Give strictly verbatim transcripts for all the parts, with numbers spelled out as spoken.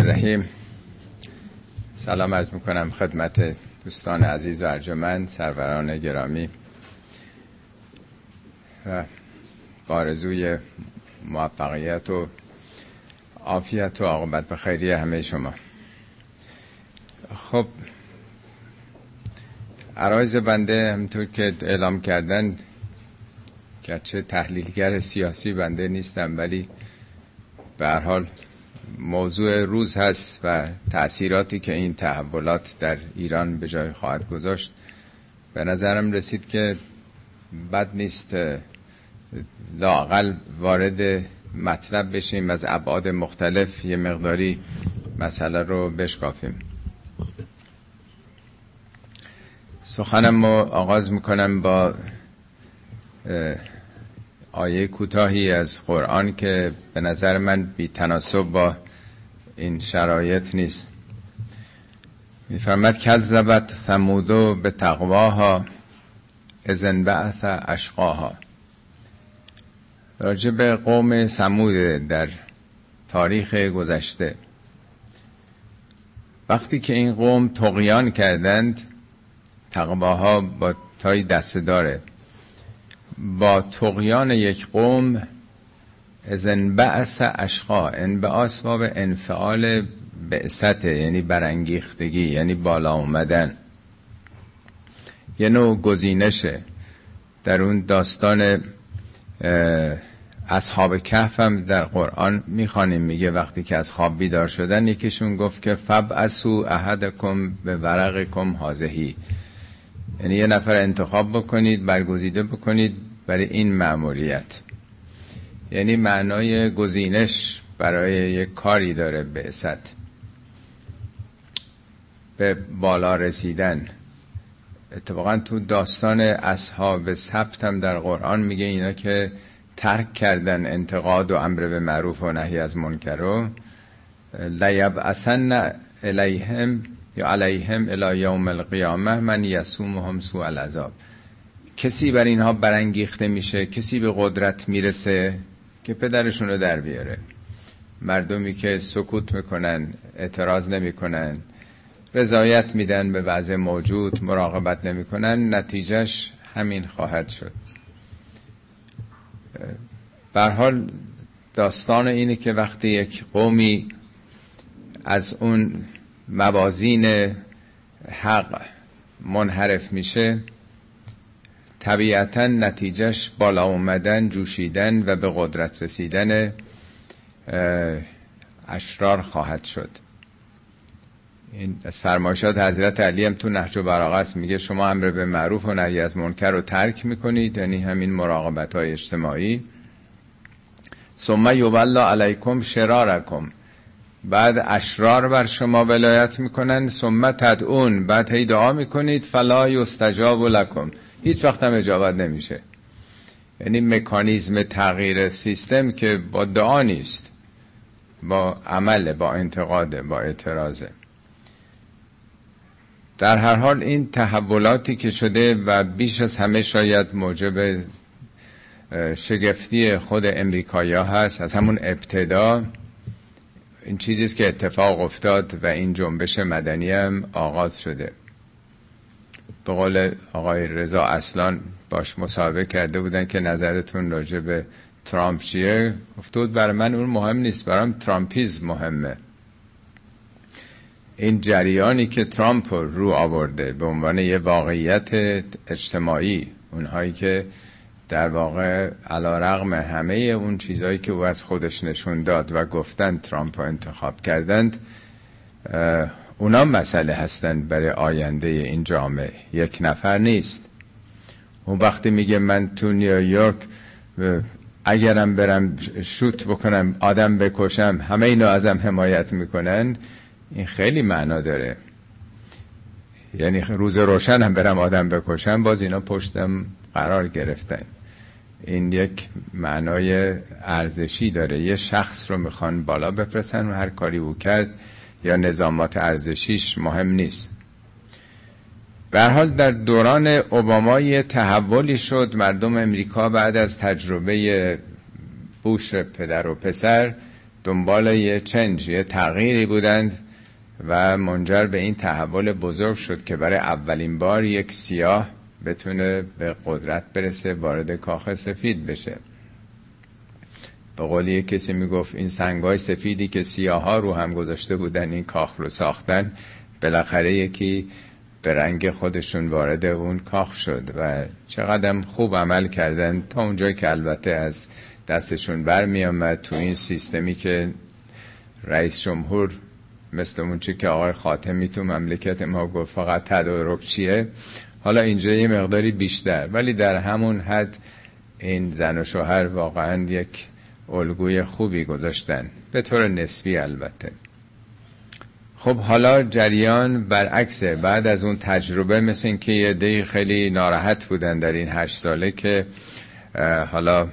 الرحیم. سلام عرض میکنم خدمت دوستان عزیز و ارجمند، سروران گرامی و آرزوی موفقیت و عافیت و عاقبت به خیری همه شما. خب عرایض بنده همونطور که اعلام کردن، گرچه تحلیلگر سیاسی بنده نیستم، ولی به هر حال موضوع روز هست و تأثیراتی که این تحولات در ایران به جای خواهد گذاشت. به نظرم رسید که بد نیست لااقل وارد مطلب بشیم، از ابعاد مختلف یه مقداری مسئله رو بشکافیم. سخنم رو آغاز میکنم با آیه کوتاهی از قرآن که به نظر من بی تناسب با این شرایط نیست. میفرماد کذبت ثمود به تقواها اذ انبعث اشقاها. راجع به قوم ثمود در تاریخ گذشته، وقتی که این قوم طغیان کردند، تقواها با تای دسته داره، با طغیان یک قوم اذ انبعث اشقا، انبعاث باب انفعال بعثته، یعنی برانگیختگی، یعنی بالا اومدن، یه نوع گزینشه. در اون داستان اصحاب کهف هم در قرآن میخوانیم، میگه وقتی که از خواب بیدار شدن، یکیشون گفت که فبعثوا احدکم به ورقکم هذه، یعنی یه نفر انتخاب بکنید، برگزیده بکنید برای این مأموریت. یعنی معنای گزینش برای یک کاری داره، بعثت، به بالا رسیدن. اتفاقا تو داستان اصحاب سبت هم در قرآن میگه اینا که ترک کردن انتقاد و امر به معروف و نهی از منکر رو، لیبعثن الیهم یا علیهم الی یوم القیامه من یسومهم سوء العذاب. کسی بر اینها برانگیخته میشه، کسی به قدرت میرسه که پدرشون رو در بیاره. مردمی که سکوت میکنن، اعتراض نمیکنن، رضایت میدن به وضع موجود، مراقبت نمیکنن، نتیجهش همین خواهد شد. به هر حال داستان اینه که وقتی یک قومی از اون موازین حق منحرف میشه، طبیعتا نتیجهش بالا اومدن، جوشیدن و به قدرت رسیدن اشرار خواهد شد. این از فرمایشات حضرت علی هم تو نهج البلاغه است، میگه شما امر به معروف و نهی از منکر رو ترک میکنید، یعنی همین مراقبت های اجتماعی. ثم یولی علیکم شرارکم، بعد اشرار بر شما ولایت میکنن. ثم تدعون، بعد هی دعا میکنید. فلا یستجاب لکم، هیچ وقت هم اجابت نمیشه. یعنی مکانیزم تغییر سیستم که با دعا نیست، با عمل، با انتقاد، با اعتراضه. در هر حال این تحولاتی که شده و بیش از همه شاید موجب شگفتی خود امریکایی‌ها هست. از همون ابتدا این چیزیست که اتفاق افتاد و این جنبش مدنی هم آغاز شده. به قول آقای رضا اصلان باش مصاحبه کرده بودن که نظرتون راجع به ترامپ چیه؟ گفته بود برای من اون مهم نیست، برام ترامپیزم مهمه. این جریانی که ترامپ رو آورده به عنوان یه واقعیت اجتماعی، اونهایی که در واقع علیرغم همه اون چیزهایی که او از خودش نشون داد و گفتن ترامپ رو انتخاب کردند، اونا مسئله هستند برای آینده این جامعه. یک نفر نیست. اون وقتی میگه من تو نیویورک اگرم برم شوت بکنم، آدم بکشم، همه اینا ازم حمایت میکنن، این خیلی معنا داره. یعنی روز روشن هم برم آدم بکشم، باز اینا پشتم قرار گرفتن. این یک معنای ارزشی داره. یه شخص رو میخوان بالا بفرستن و هر کاری او کرد یا نظامات ارزشیش مهم نیست. به هر حال در دوران اوباما یه تحولی شد. مردم امریکا بعد از تجربه بوش پدر و پسر دنبال یه چنج، یه تغییری بودند و منجر به این تحول بزرگ شد که برای اولین بار یک سیاه بتونه به قدرت برسه، وارد کاخ سفید بشه. به قولی کسی میگفت این سنگای سفیدی که سیاه ها رو هم گذاشته بودن این کاخ رو ساختن، بالاخره یکی به رنگ خودشون وارد اون کاخ شد و چقدر خوب عمل کردن، تا اونجایی که البته از دستشون برمی آمد. تو این سیستمی که رئیس جمهور مثل اون چی که آقای خاتمی تو مملکت ما گفت فقط تدارک چیه، حالا اینجا یه مقداری بیشتر، ولی در همون حد این زن و شوهر واقعا یک الگوی خوبی گذاشتن، به طور نسبی البته. خب حالا جریان برعکسه. بعد از اون تجربه مثل این که یه عده‌ای خیلی ناراحت بودن در این هشت ساله که حالا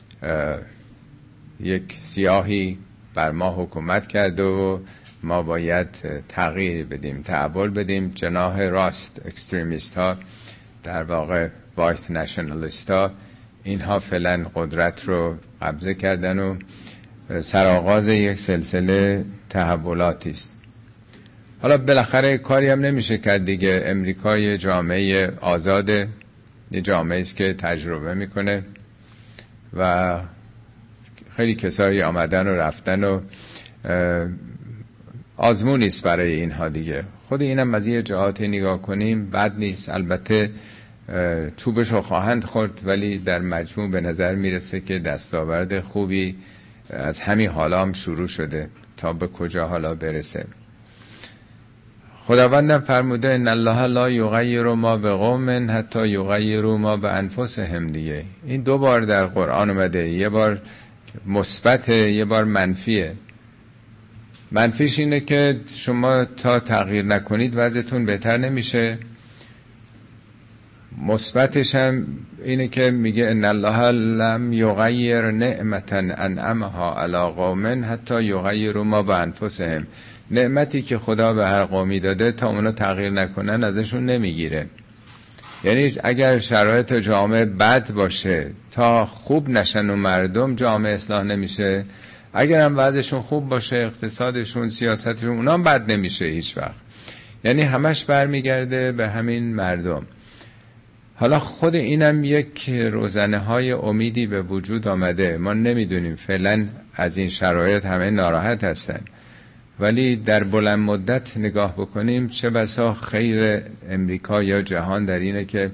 یک سیاهی بر ما حکومت کرده و ما باید تغییر بدیم، تحول بدیم. جناح راست اکستریمیست ها، در واقع وایت نشنالیست ها، اینها فعلا قدرت رو قبضه کردن و سرآغاز یک سلسله تحولاتی است. حالا بالاخره کاری هم نمیشه کرد دیگه. امریکا یه جامعه آزاده، یه جامعه است که تجربه میکنه و خیلی کسایی آمدن و رفتن و آزمون نیست برای اینها دیگه. خود اینم از یه جهاتی نگاه کنیم بد نیست. البته چوبشو خواهند خورد، ولی در مجموع به نظر میرسه که دستاورد خوبی از همین حالا هم شروع شده تا به کجا حالا برسه. خداوندم فرموده ان الله لا یغیر ما بقوم حتی یغیروا ما بانفسهم دیگه. این دو بار در قرآن اومده، یه بار مثبت یه بار منفیه. منفیش اینه که شما تا تغییر نکنید وضعتون بهتر نمیشه. مثبتش هم اینه که میگه ان الله لم یغیر نعمتا انعمها علی قوم حتی یغیروا ما بانفسهم. نعمتی که خدا به هر قومی داده تا اونا تغییر نکنن ازشون نمیگیره. یعنی اگر شرایط جامعه بد باشه تا خوب نشن و مردم، جامعه اصلاح نمیشه. اگر هم وضعشون خوب باشه، اقتصادشون، سیاستشون، اونا هم بد نمیشه هیچ وقت. یعنی همش برمیگرده به همین مردم. حالا خود اینم یک روزنه های امیدی به وجود آمده. ما نمیدونیم، فعلا از این شرایط همه ناراحت هستن، ولی در بلند مدت نگاه بکنیم چه بسا خیر امریکا یا جهان در اینه که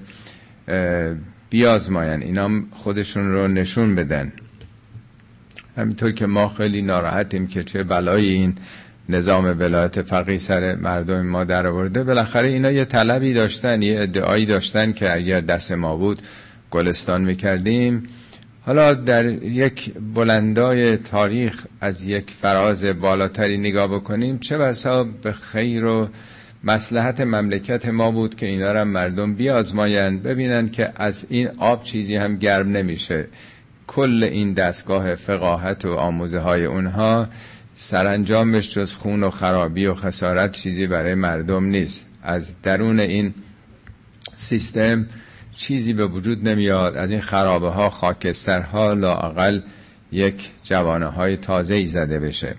بیازماین، اینا خودشون رو نشون بدن. همینطور که ما خیلی ناراحتیم که چه بلایی این نظام ولایت فقیه سر مردم ما در آورده. بالاخره اینا یه طلبی داشتن، یه ادعایی داشتن که اگر دست ما بود گلستان میکردیم. حالا در یک بلندای تاریخ از یک فراز بالاتری نگاه بکنیم، چه بسا به خیر و مصلحت مملکت ما بود که اینا را مردم بیازمایند، ببینن که از این آب چیزی هم گرم نمیشه. کل این دستگاه فقاهت و آموزه های اونها سرانجامش جز خون و خرابی و خسارت چیزی برای مردم نیست. از درون این سیستم چیزی به وجود نمیاد. از این خرابه ها، خاکسترها لااقل یک جوانه های تازه‌ای زده بشه.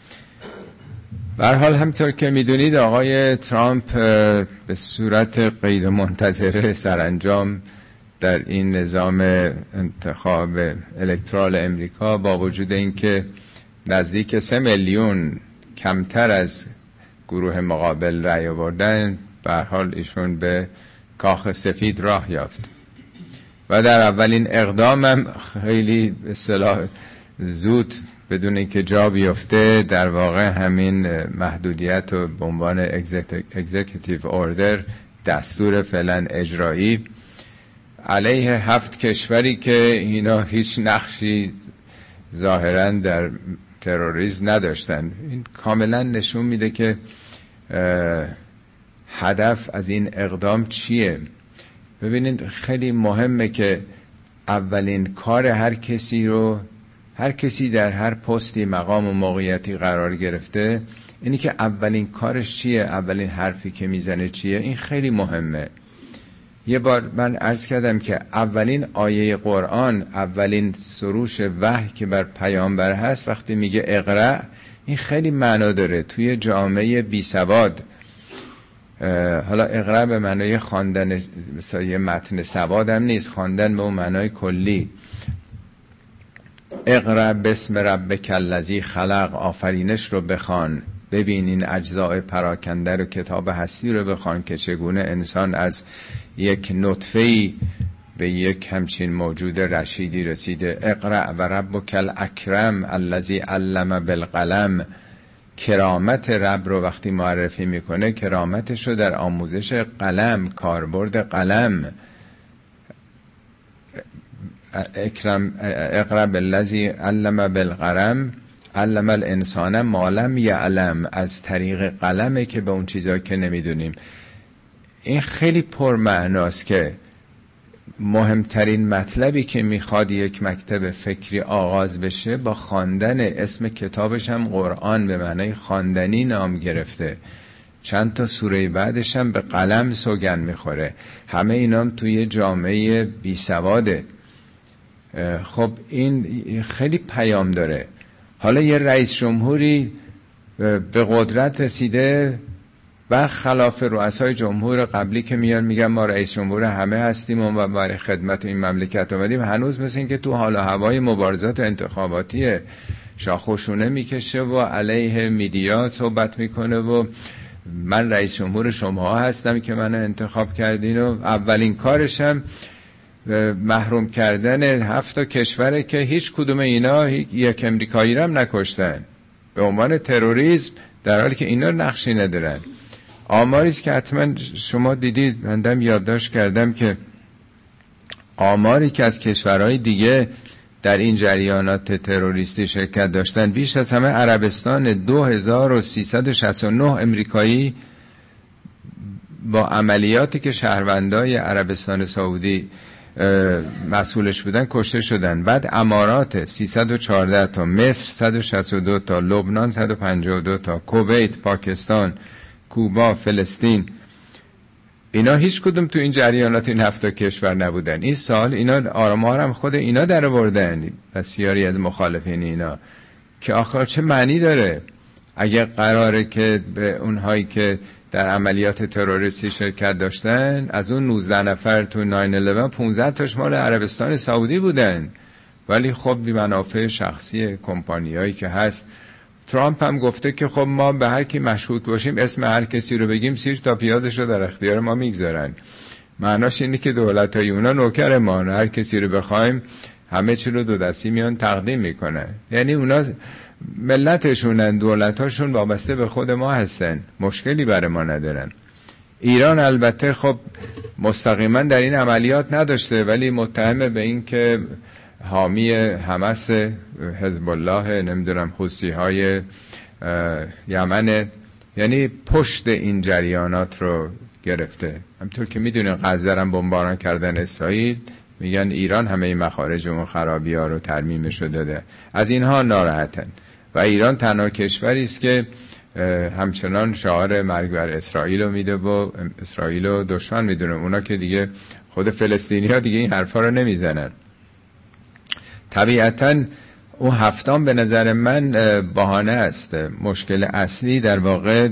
به هر حال همطور که میدونید آقای ترامپ به صورت غیر منتظره سرانجام در این نظام انتخاب الکترال امریکا، با وجود اینکه نزدیک سه میلیون کمتر از گروه مقابل رأی آوردن، به هر حال ایشون به کاخ سفید راه یافت و در اولین اقدامم خیلی به اصطلاح زود بدون اینکه جا بیفته در واقع همین محدودیت و به عنوان اگزیکیتیو اوردر، دستور فعلا اجرایی علیه هفت کشوری که اینا هیچ نقشی ظاهرا در تروریسم نداشتن. این کاملا نشون میده که هدف از این اقدام چیه. ببینید خیلی مهمه که اولین کار هر کسی رو، هر کسی در هر پستی، مقام و موقعیتی قرار گرفته، اینی که اولین کارش چیه، اولین حرفی که میزنه چیه. این خیلی مهمه. یه بار من عرض کردم که اولین آیه قرآن، اولین سروش وحی که بر پیامبر هست وقتی میگه اقرأ، این خیلی معنا داره توی جامعه بی سواد. حالا اقرأ به معنای خواندن، مثلا یه متن سواد هم نیست، خواندن به اون معنای کلی. اقرأ بسم ربک الذی خلق، آفرینش رو بخوان، ببین این اجزاء پراکنده رو، کتاب هستی رو بخوان که چگونه انسان از یک نطفه‌ای به یک همچین موجود رشیدی رسیده. اقرأ و ربک الاکرم الذی علم بالقلم. کرامت رب رو وقتی معرفی میکنه، کرامتش رو در آموزش قلم، کاربرد قلم. اکرم اقرأ بالذی علم بالقلم علم الانسان ما لم یعلم، از طریق قلمه که به اون چیزا که نمیدونیم. این خیلی پرمعناست که مهمترین مطلبی که میخواد یک مکتب فکری آغاز بشه با خواندن، اسم کتابش هم قرآن به معنای خواندنی نام گرفته، چند تا سوره بعدش هم به قلم سوگن میخوره. همه اینام توی جامعه بی سواده. خب این خیلی پیام داره. حالا یه رئیس جمهوری به قدرت رسیده، برخلاف رؤسای جمهور قبلی که میان میگن ما رئیس جمهور همه هستیم و برای خدمت این مملکت اومدیم، هنوز مثل این که تو حال و هوای مبارزات انتخاباتی شاخوشونه میکشه و علیه میدیا صحبت میکنه و من رئیس جمهور شما هستم که منو انتخاب کردین، و اولین کارشم محروم کردن هفت تا کشوره که هیچ کدوم اینا یک امریکایی رو هم نکشتن به عنوان تروریسم، در حالی که اینا نقشی ندارن. آماریست که حتما شما دیدید، مندم یادداشت کردم که آماری که از کشورهای دیگه در این جریانات تروریستی شرکت داشتن، بیش از همه عربستان، دو هزار و سیصد و شصت و نه امریکایی با عملیاتی که شهروندای عربستان سعودی مسئولش بودن کشته شدن. بعد امارات سیصد و چهارده تا، مصر صد و شصت و دو تا، لبنان صد و پنجاه و دو تا، کویت، پاکستان، کوبا، فلسطین، اینا هیچ کدوم تو این جریانات این هفت تا کشور نبودن. این سال اینا آرام‌ها هم خود اینا در آوردن، بسیاری از مخالفین اینا، که آخر چه معنی داره اگه قراره که به اونهایی که در عملیات تروریستی شرکت داشتن، از اون نوزده نفر تو ناین الیون پانزده تاش مال عربستان سعودی بودن، ولی خب بی منافع شخصی کمپانیایی که هست. ترامپ هم گفته که خب ما به هر کی مشکوک باشیم اسم هر کسی رو بگیم سیر تا پیازش رو در اختیار ما میگذارن. معناش اینه که دولتای اونا نوکر ما، هر کسی رو بخوایم همه چی رو دو دستی میان تقدیم میکنن. یعنی اونا ملتشونن، دولتاشون وابسته به خود ما هستن، مشکلی برای ما ندارن. ایران البته خب مستقیما در این عملیات نداشته، ولی متهم به این که حامی حماس، حزب الله، نمیدونم حوثی های یمن، یعنی پشت این جریانات رو گرفته. همطور که میدونین غزه هم بمباران کردن اسرائیل، میگن ایران همه این مخارج اون خرابی ها رو ترمیمش رو داده. از اینها ناراحتن و ایران تنها کشوری است که همچنان شعار مرگ بر اسرائیل رو میده و اسرائیل رو دشمن میدونه. اونا که دیگه خود فلسطینی ها دیگه این حرفا رو نمیزنن. طبیعتاً اون هفتم به نظر من بهانه است. مشکل اصلی در واقع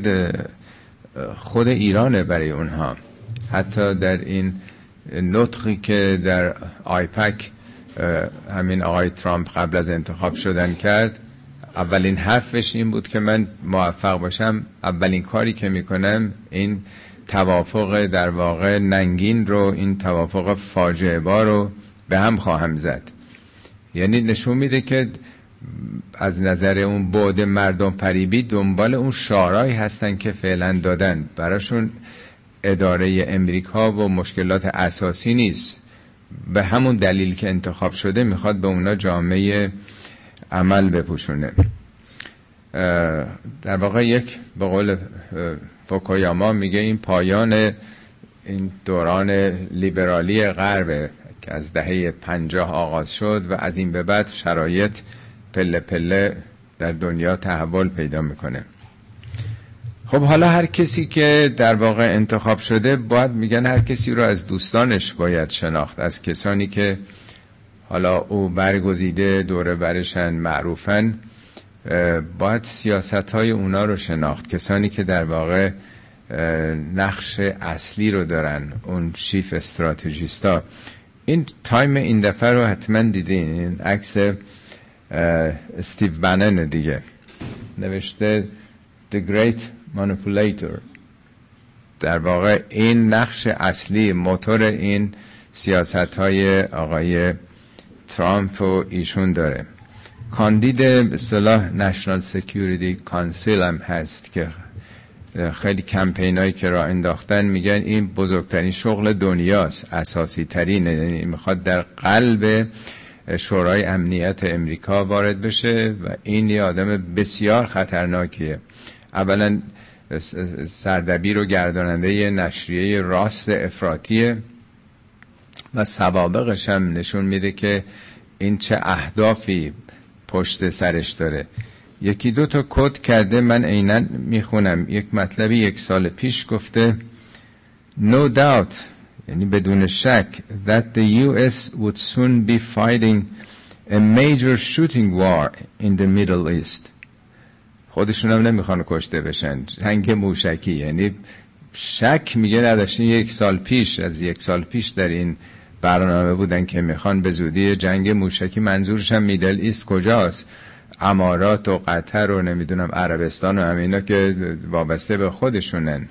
خود ایرانه برای اونها. حتی در این نطقی که در آیپک همین آقای ترامپ قبل از انتخاب شدن کرد، اولین حرفش این بود که من موفق باشم اولین کاری که میکنم این توافق در واقع ننگین رو، این توافق فاجعه بار رو به هم خواهم زد. یعنی نشون میده که از نظر اون بعد مردم فریبی دنبال اون شعارهایی هستن که فعلا دادن. براشون اداره امریکا و مشکلات اساسی نیست، به همون دلیل که انتخاب شده میخواد به اونا جامعه عمل بپوشونه. در واقع یک به قول فوکویاما میگه این پایان این دوران لیبرالی غرب که از دهه پنجاه آغاز شد و از این به بعد شرایط پله پله در دنیا تحول پیدا میکنه. خب حالا هر کسی که در واقع انتخاب شده، باید میگن هر کسی رو از دوستانش باید شناخت، از کسانی که حالا او برگزیده دوره برشن معروفن، باید سیاست های اونا رو شناخت، کسانی که در واقع نقش اصلی رو دارن، اون چیف استراتژیستا. این تایم این دفعه رو حتما دیدین، این عکس استیو بنن دیگه، نوشته The Great Manipulator. در واقع این نقش اصلی، موتور این سیاست های آقای ترامپ و ایشون داره. کاندید به اصطلاح نشنال سکیوریتی کانسیل هم هست که خیلی کمپین هایی که را انداختن میگن این بزرگترین شغل دنیاست، اساسی ترین، یعنی میخواد در قلب شورای امنیت امریکا وارد بشه و این یه آدم بسیار خطرناکیه. اولا سردبیر و گرداننده یه نشریه راست افراطیه و سوابقش هم نشون میده که این چه اهدافی پشت سرش داره. یکی دو تا کد کرده، من عیناً میخونم. یک مطلبی یک سال پیش گفته No doubt، یعنی بدون شک، that the یو اس would soon be fighting a major shooting war in the Middle East. خودشون هم نمیخوان کشته بشن، جنگ موشکی. یعنی شک میگه نداشتین یک سال پیش، از یک سال پیش در این برنامه بودن که میخوان به زودی جنگ موشکی. منظورش هم میدل ایست کجاست؟ امارات و قطر و نمیدونم عربستان و همینا که وابسته به خودشونن.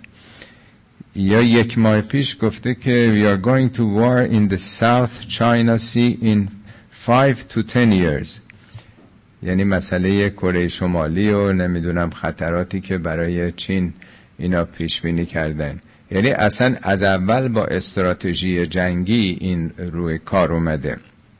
یا یک ماه پیش گفته که we are going to war in the South China Sea in five to ten years. یعنی مسئله کره شمالی و نمیدونم خطراتی که برای چین اینا پیش بینی کردن. یعنی اصلا از اول با استراتژی جنگی این روی کار اومده.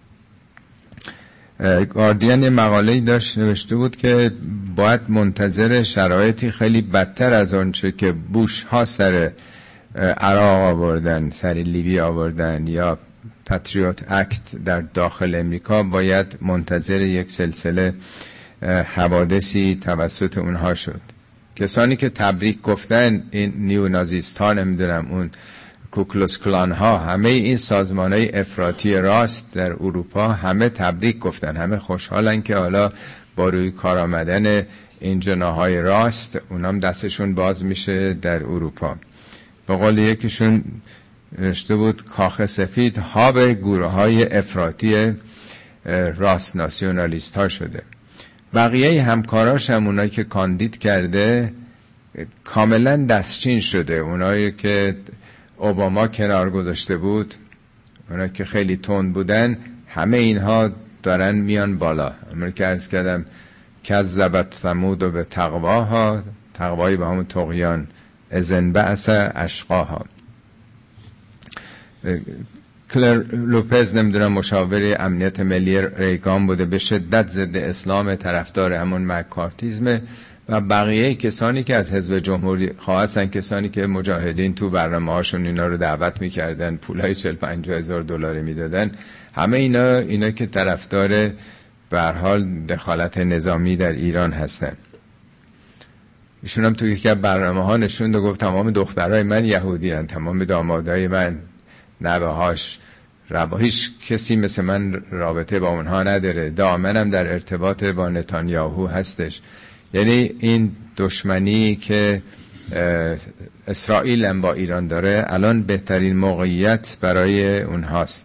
گاردین مقاله‌ای داشت نوشته بود که باید منتظر شرایطی خیلی بدتر از آنچه که بوش ها سر عراق آوردن، سر لیبی آوردن یا پاتریوت اکت در داخل امریکا، باید منتظر یک سلسله حوادثی توسط اونها شد. کسانی که تبریک گفتن، این نیو نازیست ها، نمیدونم اون کوکلوس کلان ها، همه این سازمان های افراطی راست در اروپا همه تبریک گفتن، همه خوشحالن که حالا با روی کار آمدن این جناهای راست اونام دستشون باز میشه در اروپا. به قول یکیشون نوشته بود کاخ سفید هاب گروه های افراطی راست ناسیونالیست ها شده. بقیه همکاراش هم اونایی که کاندید کرده کاملا دستچین شده. اونایی که اوباما کنار گذاشته بود، اونایی که خیلی تند بودن، همه اینها دارن میان بالا. من که عرض کردم کذبت ثمود و به تقواها، تقوایی به همون طغیان، اذن بعث اشقاها. کلر لوپز نمیدونم مشاور امنیت ملی ریگان بوده، به شدت ضد اسلام، طرفدار همون مکارتیزم. و بقیه کسانی که از حزب جمهوری خواه هستن، کسانی که مجاهدین تو برنامه هاشون اینا رو دعوت میکردن، پولای چهل پنجاه هزار دلاری میدادن، همه اینا اینا که طرفدار به هر حال دخالت نظامی در ایران هستن. ایشون هم تو یکی از برنامه ها نشوند و گفت تمام دخترای من یهودی هستن، تمام دامادای من، نوه‌هاش، ربا، هیچ کسی مثل من رابطه با اونها نداره، دائما در ارتباط با نتانیاهو هستش. یعنی این دشمنی که اسرائیل هم با ایران داره الان بهترین موقعیت برای اونهاست.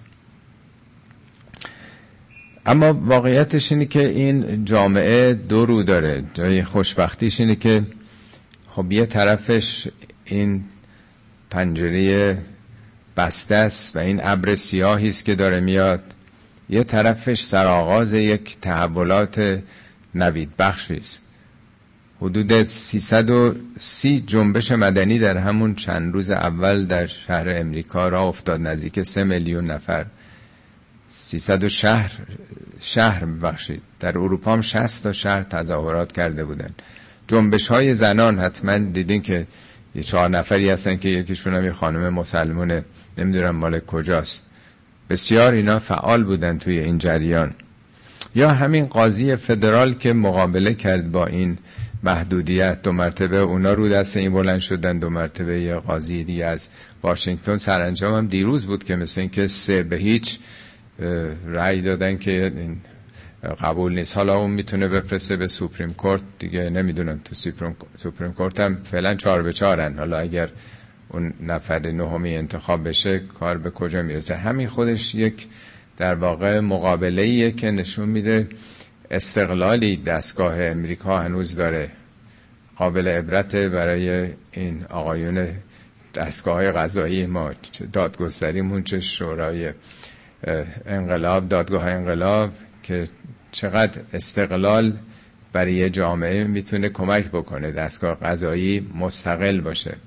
اما واقعیتش اینه که این جامعه دو رو داره. جای خوشبختیش اینه که خب یه طرفش این پنجره بسته است و این ابر سیاهی است که داره میاد، یه طرفش سرآغاز یک تحولات نوید بخشی است. حدود سیصد و سی جنبش مدنی در همون چند روز اول در شهر امریکا راه افتاد، نزدیک سه میلیون نفر. سیصد و شهر شهر ببخشید در اروپا هم شصت تا شهر تظاهرات کرده بودن. جنبش های زنان حتما دیدین که یه چهار نفری هستن که یکیشون هم یه خانم مسلمونه، نمیدونم مال کجاست. بسیار اینا فعال بودن توی این جریان. یا همین قاضی فدرال که مقابله کرد با این محدودیت، دو مرتبه اونا رو دست این بلند شدن، دو مرتبه یه قاضی دیگه از واشنگتن سرانجام هم دیروز بود که مثل این که سه به هیچ رأی دادن که این قبول نیست. حالا اون میتونه بفرسته به سوپریم کورت دیگه، نمیدونم تو سوپریم, سوپریم کورت هم فعلا چهار به چهارن. حالا اگر اون نفر نهمی انتخاب بشه کار به کجا میرسه؟ همین خودش یک در واقع مقابله‌ایه که نشون میده استقلالی دستگاه امریکا هنوز داره، قابل عبرته برای این آقایون دستگاه قضایی ما، دادگستریمون چه شورای انقلاب، دادگاه انقلاب، که چقدر استقلال برای جامعه میتونه کمک بکنه دستگاه قضایی مستقل باشه.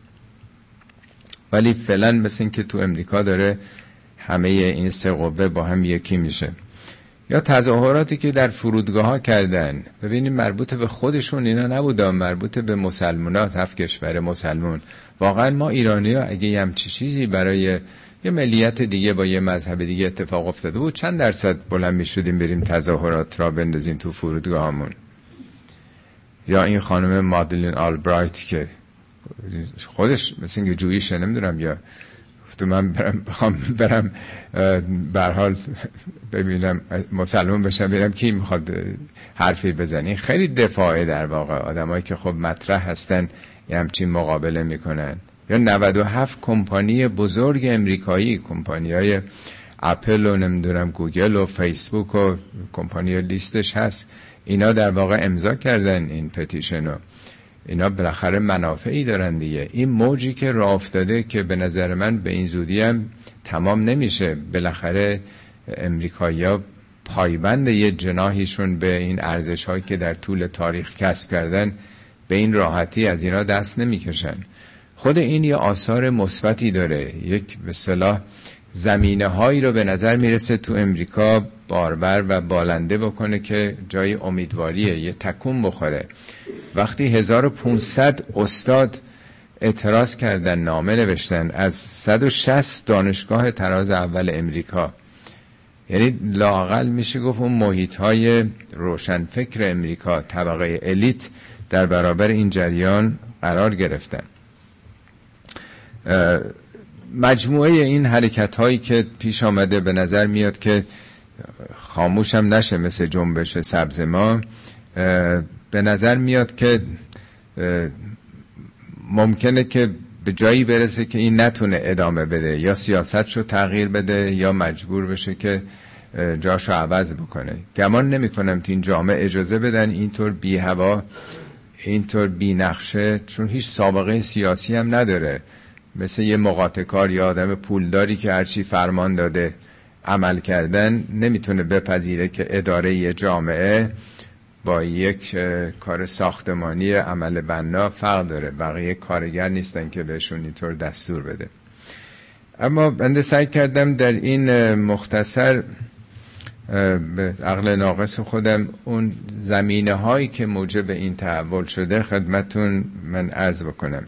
ولی فعلا مثل این که تو امریکا داره همه این سه قوه با هم یکی میشه. یا تظاهراتی که در فرودگاه ها کردن، ببینید مربوط به خودشون اینا نبودن، مربوط به مسلمان ها، هفت کشور مسلمون. واقعا ما ایرانی ها اگه یه همچی چیزی برای یه ملیت دیگه با یه مذهب دیگه اتفاق افتاده بود، چند درصد بلند می شدیم بریم تظاهرات را بندازیم تو فرودگاه همون؟ یا این خانم مادلین آلبرایت که خودش مثل اینکه جوییشه، نمیدونم، یا تو من برم بخوام برم به هر حال ببینم مسلمان بشم ببینم کی میخواد حرفی بزنه. خیلی دفاعه در واقع آدمایی که خب مطرح هستن یه همچین مقابله میکنن. یا نود و هفت کمپانی بزرگ امریکایی، کمپانیای اپل و نمیدونم گوگل و فیسبوک و کمپانی لیستش هست، اینا در واقع امضا کردن این پتیشنو. اینا بالاخره منافعی دارن دیگه. این موجی که راه افتاده که به نظر من به این زودی هم تمام نمیشه، بالاخره امریکایی‌ها پایبند یه جناحیشون به این ارزش‌هایی که در طول تاریخ کسب کردن به این راحتی از اینا دست نمیکشن. خود این یه آثار مثبتی داره، یک به اصطلاح زمینه‌هایی رو به نظر میرسه تو امریکا باربر و بالنده بکنه که جای امیدواریه، یه تکون بخوره. وقتی هزار و پانصد استاد اعتراض کردن، نامه نوشتن از صد و شصت دانشگاه طراز اول امریکا، یعنی لااقل میشه گفت اون محیط‌های روشنفکر امریکا، طبقه الیت، در برابر این جریان قرار گرفتن. مجموعه این حرکت هایی که پیش آمده به نظر میاد که خاموش هم نشه، مثل جنبش سبز ما، به نظر میاد که ممکنه که به جایی برسه که این نتونه ادامه بده، یا سیاستشو تغییر بده یا مجبور بشه که جاشو عوض بکنه. گمان نمی کنم که این جامعه اجازه بدن اینطور بی هوا، اینطور بی نقشه، چون هیچ سابقه سیاسی هم نداره، مثل یه مقاطع‌کار یا آدم پولداری که هرچی فرمان داده عمل کردن، نمیتونه بپذیره که اداره یه جامعه با یک کار ساختمانی عمل بنا فرق داره. بقیه کارگر نیستن که بهشون اینطور دستور بده. اما بنده سعی کردم در این مختصر به عقل ناقص خودم اون زمینه هایی که موجب این تحول شده خدمتون من عرض بکنم.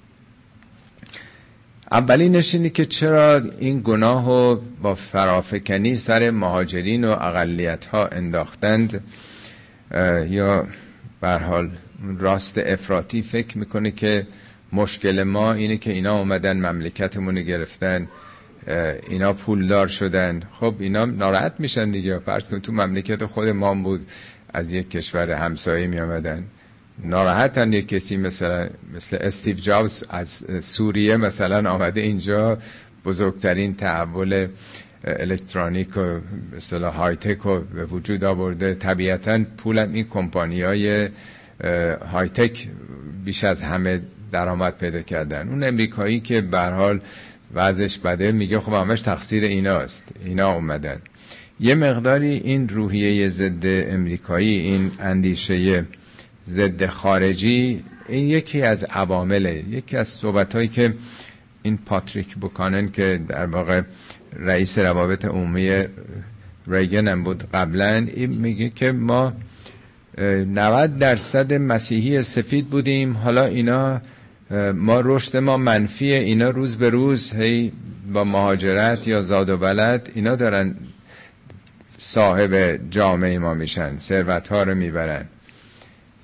اولینش اینه که چرا این گناهو با فرافکنی سر مهاجرین و اقلیت ها انداختند، یا به هر حال راست افراطی فکر میکنه که مشکل ما اینه که اینا اومدن مملکتمون گرفتن، اینا پولدار شدن. خب اینا ناراحت میشن دیگه. فرض کن تو مملکت خود ما بود، از یک کشور همسایه می آمدن ناراحتن. یک کسی مثلا مثل استیو جابز از سوریه مثلا آمده اینجا، بزرگترین تحول الکترونیک و مثلا های تک رو به وجود آورده. طبیعتاً پولم این کمپانی‌های های تک بیش از همه درآمد پیدا کردن. اون امریکایی که به هر حال وضعش بده میگه خب همش تقصیر ایناست، اینا اومدن. یه مقداری این روحیه ضد امریکایی، این اندیشه ضد خارجی، این یکی از عوامله. یکی از صحبتایی که این پاتریک بوکانن که در واقع رئیس روابط عمومی ریگن هم بود قبلا، این میگه که ما نود درصد مسیحی سفید بودیم، حالا اینا ما رشد ما منفیه، اینا روز به روز هی با مهاجرت یا زاد و ولد اینا دارن صاحب جامعه ما میشن، ثروت ها رو میبرن.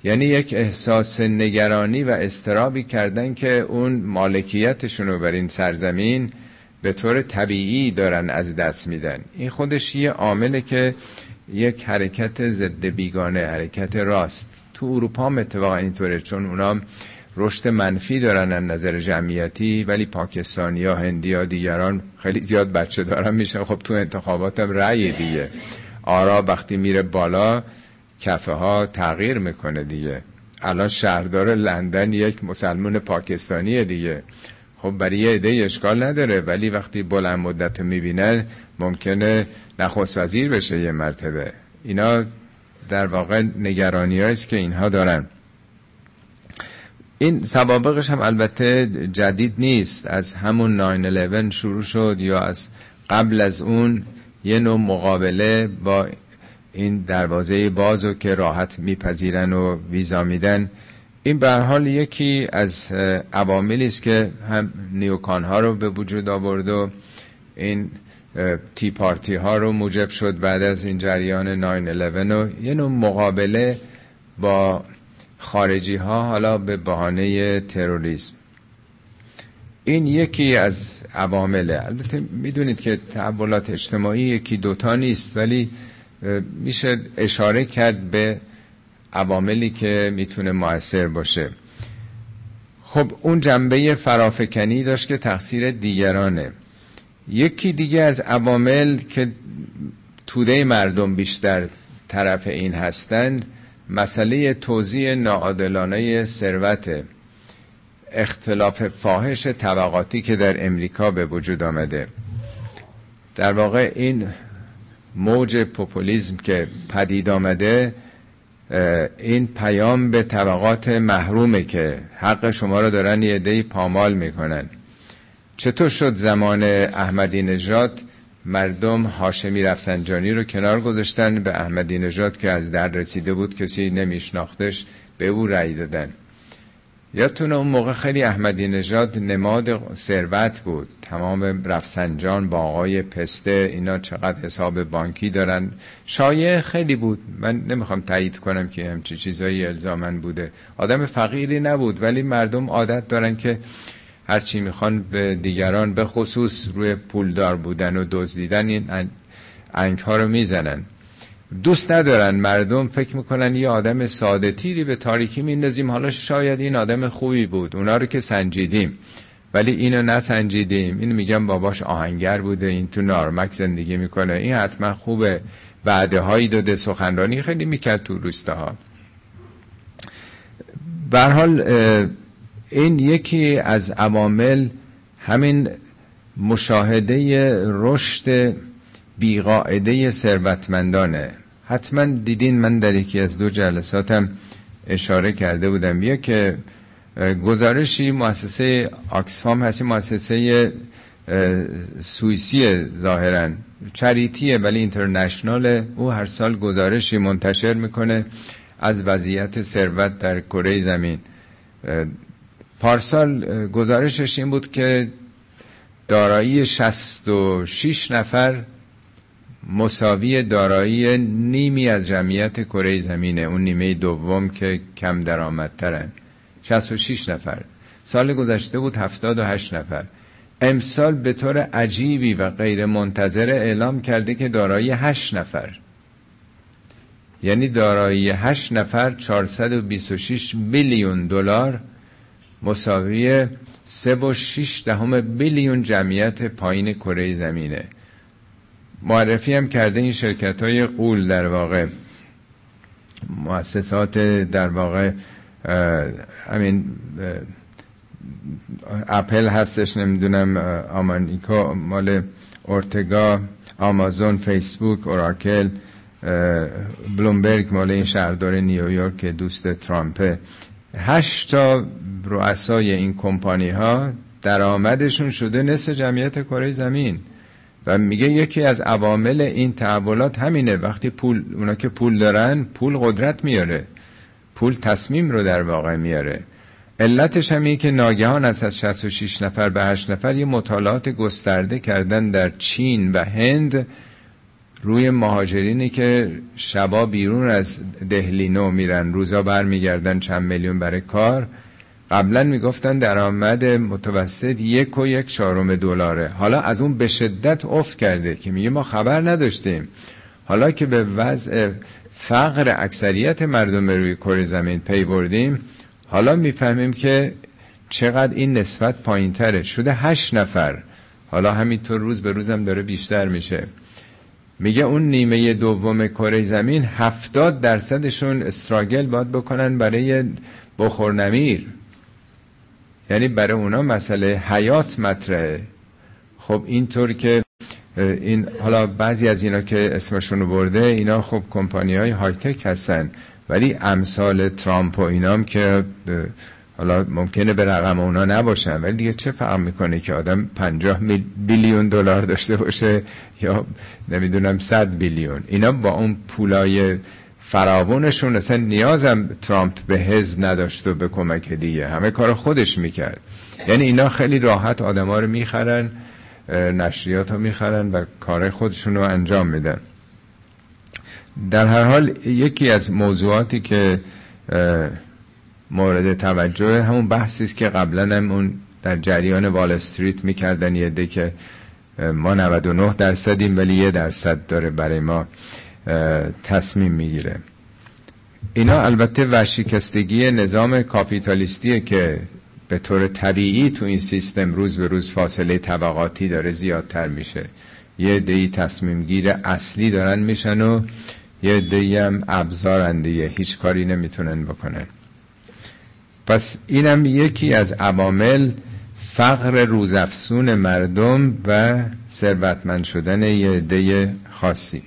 یعنی یک احساس نگرانی و اضطرابی کردن که اون مالکیتشون رو بر این سرزمین به طور طبیعی دارن از دست میدن. این خودش یه عامله که یک حرکت ضد بیگانه، حرکت راست. تو اروپا هم اتفاقا اینطوره، چون اونا رشد منفی دارن از نظر جمعیتی، ولی پاکستانی ها، هندی ها، دیگران خیلی زیاد بچه دارن میشن. خب تو انتخابات هم رأی دیگه، آرا وقتی میره بالا کفه ها تغییر میکنه دیگه. الان شهردار لندن یک مسلمان پاکستانی دیگه. خب برای یه عده اشکال نداره، ولی وقتی بلند مدت میبینن ممکنه نخست وزیر بشه یه مرتبه. اینا در واقع نگرانی هاییست که اینها دارن. این سوابقش هم البته جدید نیست، از همون ناین الیون شروع شد یا از قبل از اون یه نوع مقابله با این دروازه بازو که راحت میپذیرن و ویزا میدن. این به هر حال یکی از عواملی است که هم نیوکان ها رو به وجود آورد و این تی پارتی ها رو موجب شد بعد از این جریان ناین الیون و یه نوع مقابله با خارجی ها، حالا به بهانه تروریسم. این یکی از عوامله. البته میدونید که تحولات اجتماعی یکی دوتا نیست، ولی میشه اشاره کرد به عواملی که میتونه مؤثر باشه. خب اون جنبه فرافکنی داشت که تقصیر دیگرانه. یکی دیگه از عوامل که توده مردم بیشتر طرف این هستند، مسئله توزیع ناعادلانه ثروت، اختلاف فاحش طبقاتی که در امریکا به وجود آمده. در واقع این موج پوپولیسم که پدید آمده، این پیام به طبقات محرومه که حق شما رو دارن یه عده‌ای پامال میکنن. چطور شد زمان احمدی نژاد مردم هاشمی رفسنجانی رو کنار گذاشتن، به احمدی نژاد که از در رسیده بود کسی نمیشناختش به او رأی دادن؟ یادتونه اون موقع خیلی احمدی نژاد نماد ثروت بود، تمام رفسنجان با آقای پسته اینا چقدر حساب بانکی دارن، شایعه خیلی بود. من نمیخوام تایید کنم که همچی چیزایی الزاماً بوده. آدم فقیری نبود، ولی مردم عادت دارن که هرچی میخوان به دیگران، به خصوص روی پولدار بودن و دزدیدن، این انگ ها رو میزنن. دوست ندارن مردم فکر میکنن یه آدم ساده تیری به تاریکی میندازیم، حالا شاید این آدم خوبی بود. اونا رو که سنجیدیم، ولی اینو نسنجیدیم. اینو میگم باباش آهنگر بوده، این تو نارمک زندگی میکنه، این حتما خوبه. وعده هایی داده، سخنرانی خیلی میکرد تو روستاها. به هر حال این یکی از عوامل همین مشاهده رشد بیقاعده ثروتمندانه. حتما دیدین، من در یکی از دو جلساتم اشاره کرده بودم. بیا که گزارشی مؤسسه آکسفام هستی، مؤسسه سوئیسی ظاهرا چریتیه ولی اینترنشنال، او هر سال گزارشی منتشر میکنه از وضعیت ثروت در کره زمین. پارسال گزارشش این بود که دارایی شصت و شش نفر مساوی دارایی نیمی از جمعیت کره زمینه، اون نیمه دوم که کم درآمدترن. شصت و شش نفر. سال گذشته بود هفتاد و هشت نفر. امسال به طور عجیبی و غیر منتظره اعلام کرده که دارایی هشت نفر، یعنی دارایی هشت نفر چهارصد و بیست و شش بیلیون دلار مساوی سه و شش دهم بیلیون جمعیت پایین کره زمینه. معرفی هم کرده این شرکت های غول، در واقع مؤسسات، در واقع همین اپل هستش، نمیدونم آمانیکا مال اورتگا، آمازون، فیسبوک، اوراکل، بلومبرگ مال این شهردار نیویورک که دوست ترامپه. هشت تا رؤسای این کمپانی ها درآمدشون شده نصف جمعیت کره زمین. و میگه یکی از عوامل این تحولات همینه. وقتی پول، اونا که پول دارن، پول قدرت میاره، پول تصمیم رو در واقع میاره. علتش همینه که ناگهان از شصت و شش نفر به هشت نفر یه مطالعات گسترده کردن در چین و هند. روی مهاجرینی که شبا بیرون از دهلی نو میرن روزا بر میگردن چند میلیون برای کار، قبلا میگفتن درآمد متوسط یک و یک چهارم دلاره، حالا از اون به شدت افت کرده که میگه ما خبر نداشتیم. حالا که به وضع فقر اکثریت مردم روی کره زمین پی بردیم، حالا میفهمیم که چقدر این نسبت پایین تره، شده هشت نفر، حالا همینطور روز به روزم داره بیشتر میشه. میگه اون نیمه دوم کره زمین هفتاد درصدشون استراگل باید بکنن برای بخور نمیر، یعنی برای اونا مسئله حیات مطرحه. خب اینطور که این حالا بعضی از اینا که اسمشون رو برده اینا خب کمپانی های های تک هستن، ولی امثال ترامپ و اینام که حالا ممکنه به رقم اونا نباشن، ولی دیگه چه فرق میکنه که آدم پنجاه بیلیون دلار داشته باشه یا نمیدونم صد بیلیون. اینا با اون پولای فراوانشون اصلا نیازم ترامپ به حزب نداشت و به کمک دیگه، همه کار خودش میکرد. یعنی اینا خیلی راحت آدما رو میخرن، نشریات رو میخرن و کار خودشون رو انجام میدن. در هر حال یکی از موضوعاتی که مورد توجه همون بحثی است که قبلا هم اون در جریان وال استریت میکردن، یه ده که ما نود و نه درصدیم ولی یه درصد داره برای ما تصمیم میگیره. اینا البته ورشکستگی نظام کاپیتالیستیه که به طور طبیعی تو این سیستم روز به روز فاصله طبقاتی داره زیادتر میشه. یه عده‌ای تصمیم گیر اصلی دارن میشن و یه عده‌ای هم ابزارن دیگه، هیچ کاری نمیتونن بکنن. پس اینم یکی از عوامل فقر روزافزون مردم و ثروتمند شدن یه عده خاصی.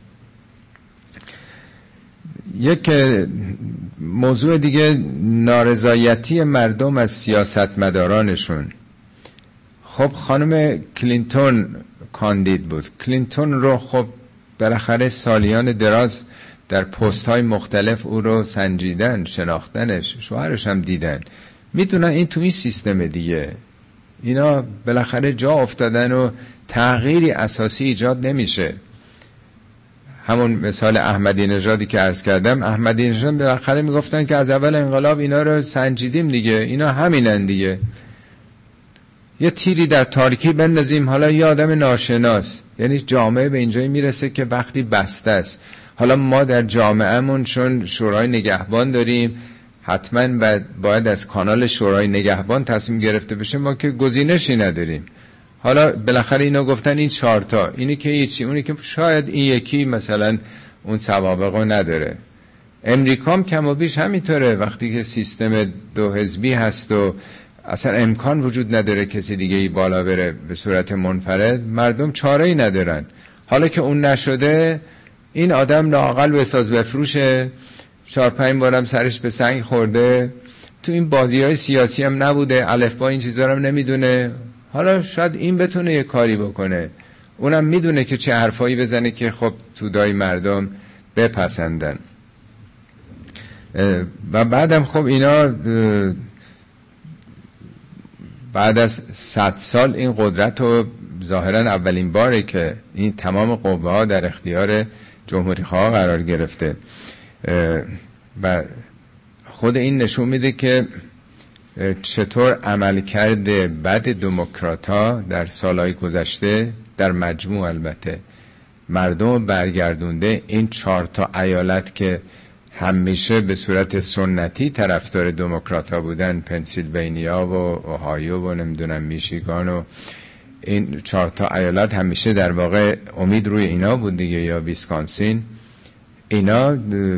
یک موضوع دیگه نارضایتی مردم از سیاستمدارانشون. خب خانم کلینتون کاندید بود. کلینتون رو خب بالاخره سالیان دراز در پست های مختلف او رو سنجیدن، شناختنش، شوهرش هم دیدن، میدونن این تو این سیستم دیگه اینا بالاخره جا افتادن و تغییری اساسی ایجاد نمیشه. همون مثال احمدی نژادی که عرض کردم، احمدی نژاد بالاخره میگفتن که از اول انقلاب اینا رو سنجیدیم دیگه، اینا همینن دیگه، یه تیری در تاریکی بندازیم حالا یه آدم ناشناس. یعنی جامعه به اینجایی میرسه که وقتی بسته است. حالا ما در جامعهمون چون شورای نگهبان داریم، حتما باید از کانال شورای نگهبان تصمیم گرفته بشه، ما که گزینشی نداریم. حالا بالاخره اینا گفتن این چهارتا، اینی که هیچی، اونی که شاید این یکی مثلا اون سوابقو نداره. امریکا هم کم و بیش همینطوره، وقتی که سیستم دو حزبی هست و اصلا امکان وجود نداره کسی دیگه ای بالا بره به صورت منفرد، مردم چاره‌ای ندارن. حالا که اون نشده، این آدم لااقل بساز بفروشه، چهار پنج بارم سرش به سنگ خورده، تو این بازی‌های سیاسی هم نبوده، الفبا این چیزا رو هم نمیدونه. حالا شاید این بتونه یه کاری بکنه، اونم میدونه که چه حرفایی بزنه که خب تودای مردم بپسندن. و بعدم خب اینا بعد از صد سال این قدرت رو ظاهرا اولین باره که این تمام قوه ها در اختیار جمهوری خواه قرار گرفته و خود این نشون میده که چطور عمل کرده بد دموکرات‌ها در سالهای گذشته در مجموع البته مردم برگردونده. این چهار تا ایالت که همیشه به صورت سنتی طرفدار دموکرات‌ها بودن، پنسیلوانیا و اوهایو و نمیدونم میشیگان، و این چهار تا ایالت همیشه در واقع امید روی اینا بود دیگه، یا ویسکانسین. اینا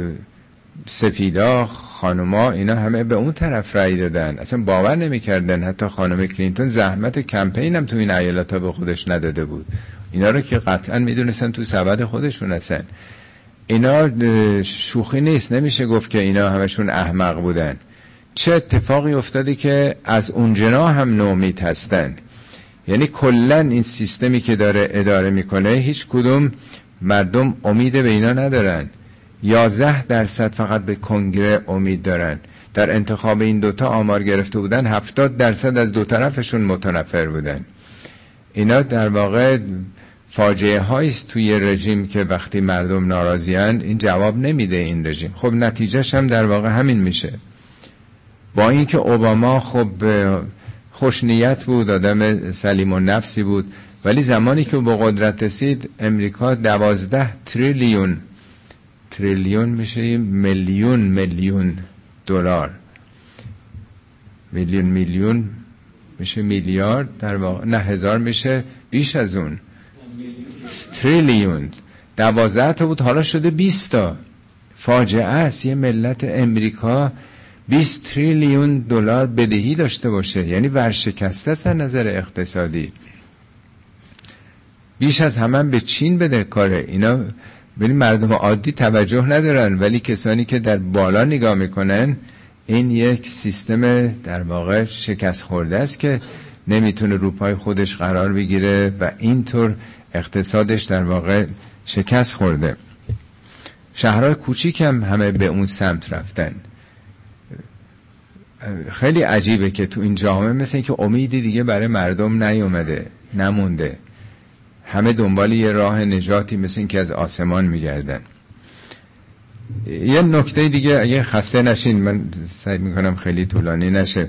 سفیدا خانوما اینا همه به اون طرف رای دادن، اصلا باور نمیکردن. حتی خانم کلینتون زحمت کمپین هم تو این ایالت‌ها به خودش نداده بود. اینا رو که قطعا میدونستن تو سبد خودشون هستن. اینا شوخی نیست، نمیشه گفت که اینا همشون احمق بودن. چه اتفاقی افتاده که از اون جناح هم نومید هستن. یعنی کلن این سیستمی که داره اداره میکنه هیچ کدوم مردم امید به اینا ندارن. یازده درصد فقط به کنگره امید دارن. در انتخاب این دوتا آمار گرفته بودن هفتاد درصد از دو طرفشون متنفر بودن. اینا در واقع فاجعه هاییست توی رژیم که وقتی مردم ناراضیان این جواب نمیده این رژیم. خب نتیجهش هم در واقع همین میشه. با اینکه اوباما خب خوش نیت بود، آدم سلیم النفسی بود، ولی زمانی که به قدرت رسید امریکا دوازده تریلیون تریلیون میشه میلیون میلیون دلار، میلیون میلیون میشه میلیارد در واقع، نه هزار میشه بیش از اون، تریلیون دوازده تا بود حالا شده بیست تا. فاجعه است یه ملت امریکا بیست تریلیون دلار بدهی داشته باشه، یعنی ورشکسته است از نظر اقتصادی. بیش از همه به چین بده کاره. اینا ولی مردم عادی توجه ندارن، ولی کسانی که در بالا نگاه میکنن این یک سیستم در واقع شکست خورده است که نمیتونه رو پای خودش قرار بگیره و اینطور اقتصادش در واقع شکست خورده. شهرهای کوچیک هم همه به اون سمت رفتن. خیلی عجیبه که تو این جامعه مثل این که امیدی دیگه برای مردم نیومده، نمونده، همه دنبال یه راه نجاتی مثل این که از آسمان میگردن. یه نکته دیگه اگه خسته نشین، من سعی میکنم خیلی طولانی نشه،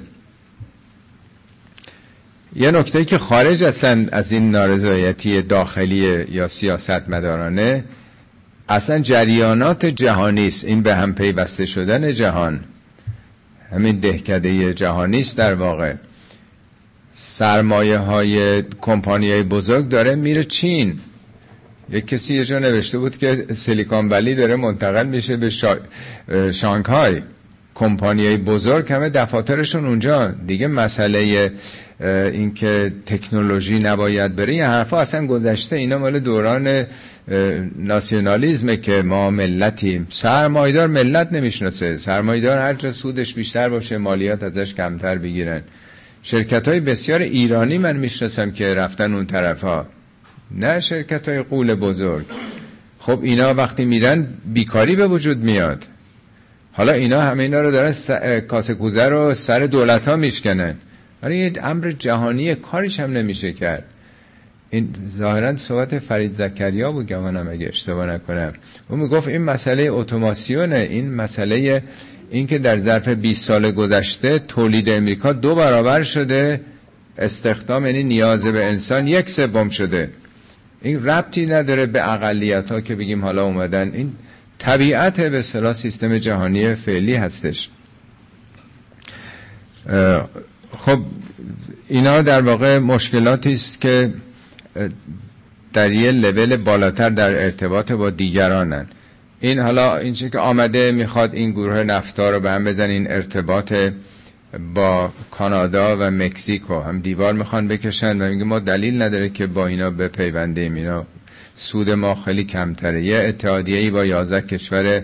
یه نکته که خارج اصلا از این نارضایتی داخلی یا سیاست مدارانه، اصلا جریانات جهانی است، این به هم پیوسته شدن جهان، همین دهکده جهانی است در واقع. سرمایه های کمپانی های بزرگ داره میره چین. یک کسی یه جا نوشته بود که سیلیکون ولی داره منتقل میشه به شا... شانگهای. کمپانی های بزرگ همه دفاترشون اونجا دیگه. مسئله این که تکنولوژی نباید بره این حرفا اصلا گذشته. اینا مال دوران ناسیونالیزمه که ما ملتیم. سرمایه‌دار ملت نمیشناسه. سرمایه‌دار هر جا سودش بیشتر باشه مالیات ازش کمتر بگیرن. شرکت‌های بسیار ایرانی من میشناسم که رفتن اون طرفا، نه شرکت‌های غول بزرگ. خب اینا وقتی میرن بیکاری به وجود میاد. حالا اینا همه اینا رو دارن س... کاسه کوزه رو سر دولت‌ها میشکنن. ولی یه امر جهانی کاریش هم نمیشه کرد. این ظاهراً صحبت فرید زکریا بود گمانم اگه اشتباه نکنم. اون میگفت این مسئله اتوماسیونه، این مسئله این که در ظرف بیست سال گذشته تولید امریکا دو برابر شده، استخدام یعنی نیاز به انسان یک سوم شده. این ربطی نداره به اقلیت‌ها که بگیم حالا اومدن. این طبیعت به اصطلاح سیستم جهانی فعلی هستش. خب اینا در واقع مشکلاتی است که در یه لول بالاتر در ارتباط با دیگرانن. این حالا این چیزی که آمده میخواد این گروه نفتا رو به هم بزن، این ارتباط با کانادا و مکزیکو هم دیوار میخوان بکشن و میگه ما دلیل نداره که با اینا بپیوندیم، اینا سود ما خیلی کمتره. یه اتحادیه‌ای با یازده کشور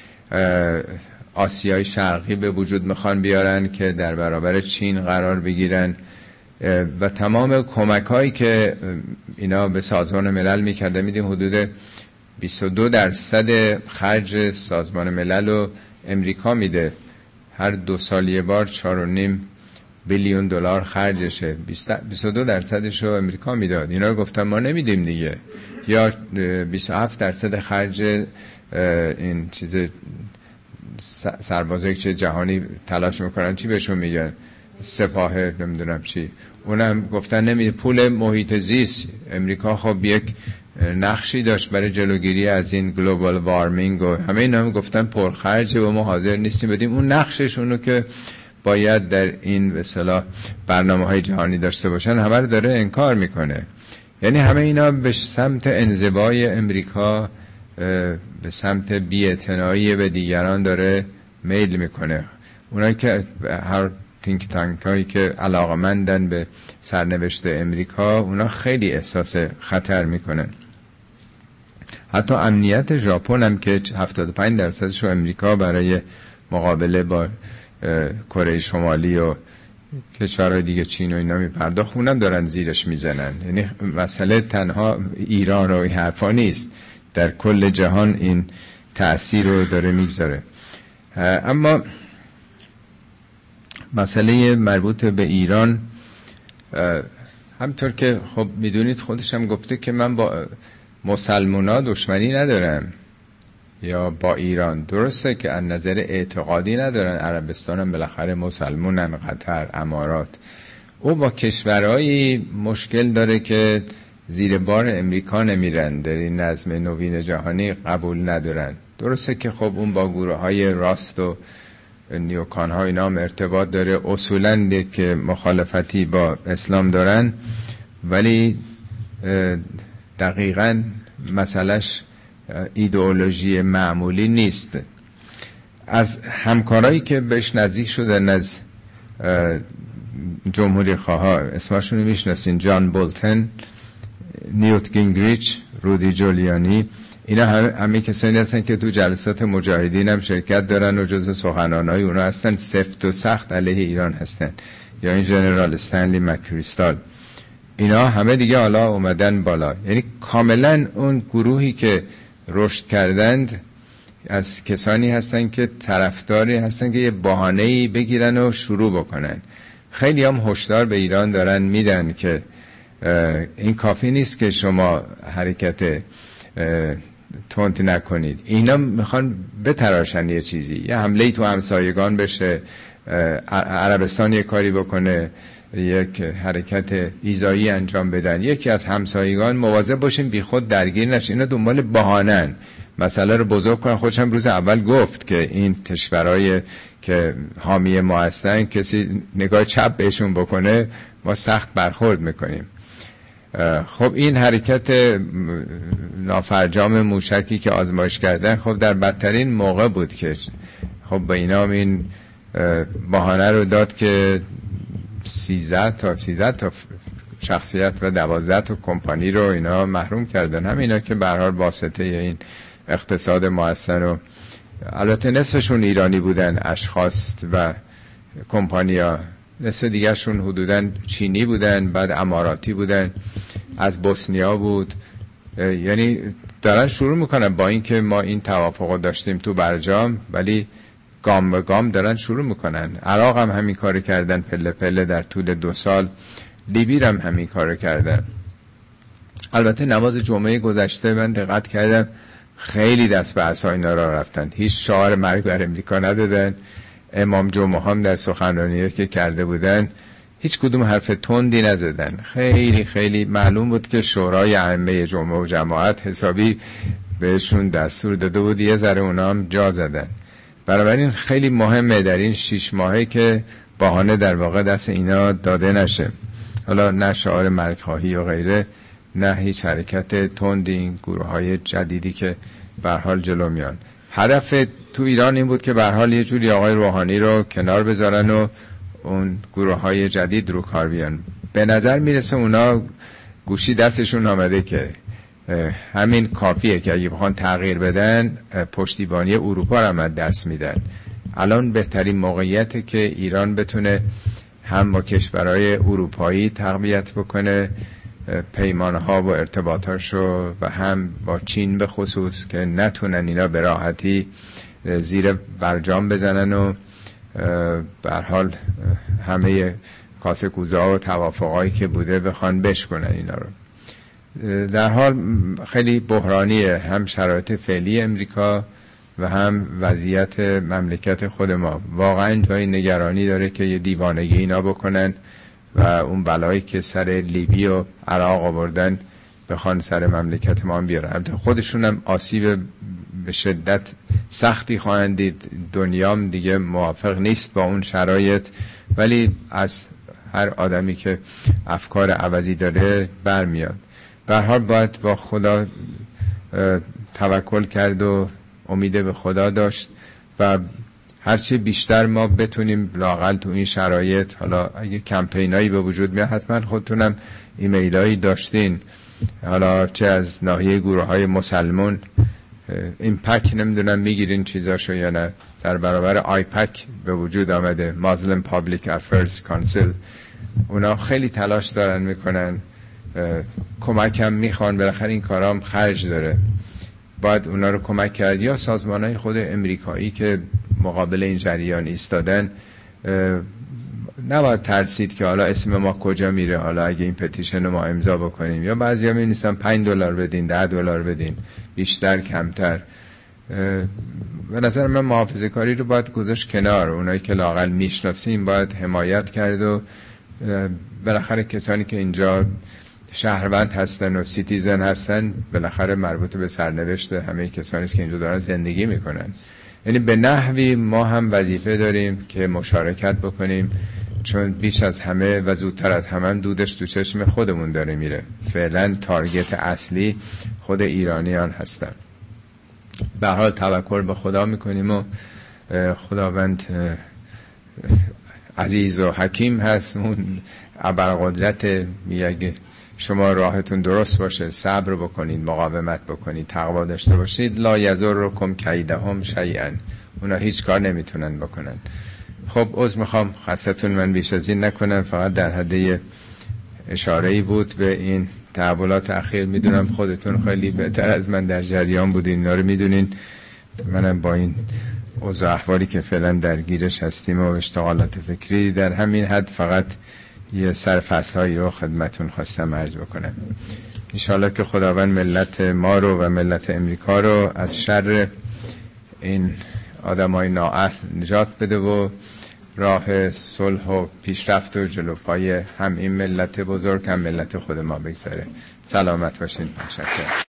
آسیای شرقی به وجود میخوان بیارن که در برابر چین قرار بگیرن و تمام کمک هایی که اینا به سازمان ملل میکرده، میدیم حدود بیست و دو درصد خرج سازمان ملل رو امریکا میده. هر دو سال یه بار چهار و نیم بیلیون دلار خرجشه. بیست و دو درصدش رو امریکا میداد. اینا رو گفتن ما نمیدیم دیگه. یا بیست و هفت درصد خرج این چیز سربازایی که جهانی تلاش میکنن چی بهشون میگن، سپاه نمیدونم چی، اونم گفتن نمیده. پول محیط زیست امریکا خب یک نقشی داشت برای جلوگیری از این گلوبال وارمینگ و همه اینا هم گفتن پرخرجه و ما حاضر نیستیم بدیم. اون نقششونو که باید در این به اصطلاح برنامه‌های جهانی داشته باشن همه رو داره انکار میکنه. یعنی همه اینا به سمت انزوای امریکا، به سمت بی‌اعتنایی به دیگران داره میل میکنه. اونایی که هر تینک تانک هایی که علاقمندن به سرنوشت امریکا، اونا خیلی احساس خطر میکنن. حتی امنیت ژاپن هم که هفتاد و پنج درصدش رو امریکا برای مقابله با کره شمالی و کشورهای دیگه چین و اینا میپرداخت، اونم دارن زیرش میزنن. یعنی مسئله تنها ایران و این حرفا نیست، در کل جهان این تأثیر رو داره میگذاره. اما مسئله مربوط به ایران همطور که خب میدونید خودش هم گفته که من با مسلمونا دشمنی ندارم یا با ایران. درسته که از نظر اعتقادی ندارن، عربستان هم بالاخره مسلمونن، قطر، امارات. او با کشورهایی مشکل داره که زیر بار امریکا نمیرن، در این نظم نوین جهانی قبول ندارن. درسته که خب اون با گروه های راست و نیوکان ها اینا هم ارتباط داره، اصولاً که مخالفتی با اسلام دارن، ولی دقیقاً مسئلهش ایدئولوژی معمولی نیست. از همکارایی که بهش نزدیک شدن از جمهوری خواه، اسمشون رو میشناسین، جان بولتن، نیوت گینگریچ، رودی جولیانی، اینا همه, همه کسانی هستن که تو جلسات مجاهدین هم شرکت دارن و جزو سخنانای اونا هستن، سفت و سخت علیه ایران هستن. یا این جنرال استنلی مکریستال، اینا همه دیگه حالا اومدن بالا. یعنی کاملا اون گروهی که رشد کردند از کسانی هستن که طرفداری هستن که یه بهانه‌ای بگیرن و شروع بکنن. خیلی هم هشدار به ایران دارن میدن که این کافی نیست که شما حرکت تند نکنید، اینا میخوان بتراشن یه چیزی، یه حمله تو همسایگان بشه، عربستان یه کاری بکنه، یک حرکت ایذایی انجام بدن، یکی از همسایگان مواظب باشین بی خود درگیر نشین. اینا دنبال بهانن مسئله رو بزرگ کنن. خودشم روز اول گفت که این کشورهای که حامی ما هستن کسی نگاه چپ بهشون بکنه ما سخت برخورد میکنیم. خب این حرکت نافرجام موشکی که آزمایش کردن خب در بدترین موقع بود که خب به اینا این بهانه رو داد که سیزده تا سیزده تا شخصیت و دوازده تا کمپانی رو اینا محروم کردن. هم اینا که به هر حال واسطه این اقتصاد موثر و البته نصفشون ایرانی بودن، اشخاص و کمپانیا، نصف دیگه شون حدوداً چینی بودن، بعد اماراتی بودن، از بوسنیا بود. یعنی دارن شروع میکنن با اینکه ما این توافق داشتیم تو برجام، ولی گام به گام دارن شروع میکنن. عراق هم همین کار کردن پله پله در طول دو سال، لیبی هم همین کار کردن. البته نماز جمعه گذشته من دقت کردم خیلی دست به عصا اینا را رفتن، هیچ شعار مرگ بر امریکا ندادن. امام جمعه هم در سخنرانی که کرده بودن هیچ کدوم حرف تندی نزدن. خیلی خیلی معلوم بود که شورای ائمه جمعه و جماعت حسابی بهشون دستور داده بود یه ذره اونا هم جا زدن. بنابراین خیلی مهمه در این شش ماهه که بهانه در واقع دست اینا داده نشه، حالا نه شعار مرگ خواهی و غیره، نه هیچ حرکت تند این گروه های جدیدی که به هر حال جلو میان. هدف تو ایران این بود که به هر حال یه جوری آقای روحانی رو کنار بذارن و اون گروه های جدید رو کار بیان. به نظر میرسه اونا گوشی دستشون آمده که همین کافیه که اگه بخوان تغییر بدن پشتیبانی اروپا رو هم دست میدن. الان بهترین موقعیته که ایران بتونه هم با کشورهای اروپایی تقویت بکنه پیمانها و ارتباطاشو و هم با چین به خصوص که نتونن اینا به راحتی زیر برجام بزنن و به هر حال همه کاسه کوزه‌ها و توافقایی که بوده بخوان بشکنن اینا رو. در حال خیلی بحرانیه هم شرایط فعلی امریکا و هم وضعیت مملکت خود ما. واقعا جای نگرانی داره که یه دیوانگی اینا بکنن و اون بلایی که سر لیبی و عراق آوردن بخوان سر مملکت ما بیارن. خودشون هم آسیب به شدت سختی خواهند دید. دنیام دیگه موافق نیست با اون شرایط، ولی از هر آدمی که افکار عوضی داره برمیاد. به هر حال باید با خدا توکل کرد و امید به خدا داشت و هرچی بیشتر ما بتونیم لااقل تو این شرایط، حالا اگه کمپینایی به وجود میاد حتما خودتونم ایمیلایی داشتین، حالا چه از ناحیه گروه های مسلمون ایمپک نمیدونم میگیرین چیزاشو یا نه، در برابر آیپک به وجود آمده، مازلم پابلیک افیرز کانسل، اونا خیلی تلاش دارن میکنن، کمک هم میخوان، بالاخره این کارام خرج داره، باید اونا رو کمک کرد. یا سازمانهای خود امریکایی که مقابل این جریان ایستادن نباید ترسید که حالا اسم ما کجا میره، حالا اگه این پتیشن رو ما امضا بکنیم. یا بعضیا می‌نویسن پنج دلار بدین، ده دلار بدین، بیشتر کمتر. به نظر من محافظه کاری رو باید گذاشت کنار. اونایی که لااقل میشناسیم باید حمایت کرد و بالاخره کسانی که اینجا شهروند هستن و سیتیزن هستن بالاخره مربوط به سرنوشت همه کسانی است که اینجا دارن زندگی میکنن. یعنی به نحوی ما هم وظیفه داریم که مشارکت بکنیم، چون بیش از همه و زودتر از همه هم دودش تو چشم خودمون داره میره. فعلا تارگت اصلی خود ایرانیان هستن. به هر حال توکل به خدا میکنیم و خداوند عزیز و حکیم هست، اون ابرقدرت. میگه شما راهتون درست باشه، صبر بکنید، مقاومت بکنید، تقوا داشته باشید، لا یضرکم کیدهم شیئا، اونا هیچ کار نمیتونن بکنن. خب عذر میخوام خستتون من بیش از این نکنم، فقط در حد اشاره‌ای بود به این تحولات اخیر. میدونم خودتون خیلی بهتر از من در جریان بودین، اینا رو میدونین. منم با این اوضاع احوالی که فعلا درگیرش هستیم و اشتغالات فکری در همین حد فقط یه سرفصل هایی رو خدمتون خواستم عرض بکنم. انشاءالله که خداوند ملت ما رو و ملت امریکا رو از شر این آدمای نااهل نجات بده و راه صلح و پیشرفت و جلو پای هم این ملت بزرگ هم ملت خود ما بگذاره. سلامت باشین. متشکرم.